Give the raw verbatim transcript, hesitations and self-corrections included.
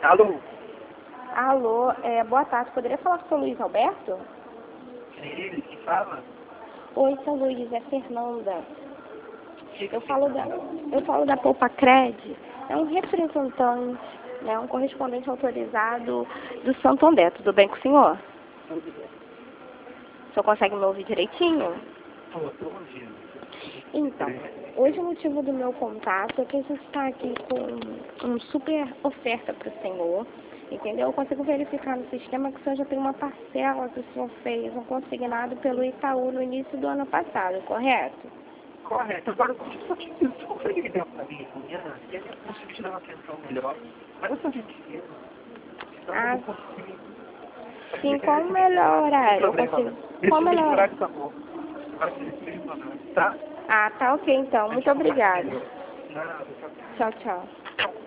Alô? Alô, é, boa tarde. Poderia falar com o seu Luiz Alberto? É ele que fala? Oi, seu Luiz, é Fernanda. Eu falo da, eu falo da Poupa Cred. É um representante, né, um correspondente autorizado do Santander. Tudo bem com o senhor? O senhor consegue me ouvir direitinho? Estou, estou ouvindo. Então, hoje o motivo do meu contato é que a gente está aqui com uma super oferta para o senhor, entendeu? Eu consigo verificar no sistema que o senhor já tem uma parcela que o senhor fez, um consignado pelo Itaú no início do ano passado, correto? Correto. Agora, só que você consegue ligar para mim amanhã e aí eu consigo te dar uma atenção melhor. Mas essa gentileza, senão eu Ah, não consigo. sim, qual o melhor horário? Eu consigo... Qual o Esse melhor horário horário? tá bom. Vai ser esse mesmo horário, tá? Ah, tá ok então. Muito obrigada. Nada, tá bom. Tchau, tchau.